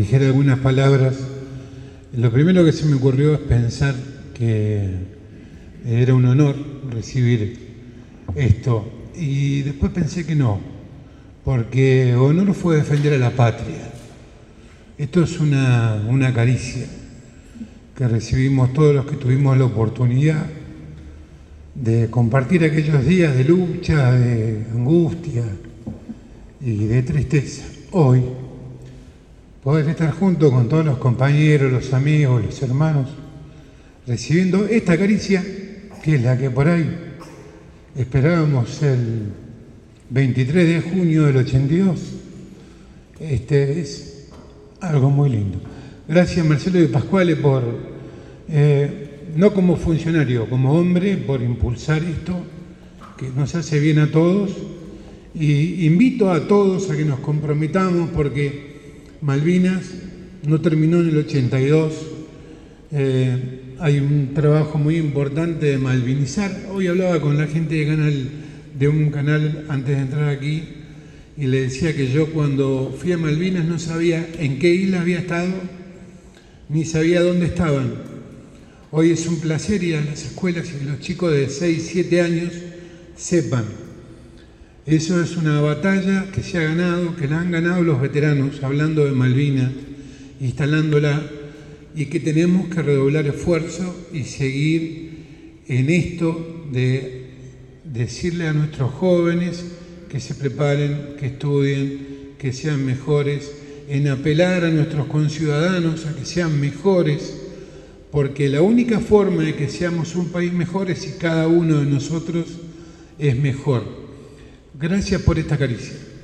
dijera algunas palabras. Lo primero que se me ocurrió es pensar que era un honor recibir esto. Y después pensé que no, porque honor fue defender a la patria. Esto es una caricia que recibimos todos los que tuvimos la oportunidad de compartir aquellos días de lucha, de angustia y de tristeza. Hoy, poder estar junto con todos los compañeros, los amigos, los hermanos, recibiendo esta caricia, que es la que por ahí esperábamos el 23 de junio del 82, es algo muy lindo. Gracias, Marcelo de Pascuale, por, no como funcionario, como hombre, por impulsar esto, que nos hace bien a todos. Y invito a todos a que nos comprometamos, porque Malvinas no terminó en el 82. Hay un trabajo muy importante de malvinizar. Hoy hablaba con la gente de un canal antes de entrar aquí, y le decía que yo cuando fui a Malvinas no sabía en qué isla había estado, ni sabía dónde estaban. Hoy es un placer ir a las escuelas y que los chicos de 6, 7 años sepan. Eso es una batalla que se ha ganado, que la han ganado los veteranos, hablando de Malvinas, instalándola, y que tenemos que redoblar esfuerzo y seguir en esto de decirle a nuestros jóvenes que se preparen, que estudien, que sean mejores, en apelar a nuestros conciudadanos a que sean mejores, porque la única forma de que seamos un país mejor es si cada uno de nosotros es mejor. Gracias por esta caricia.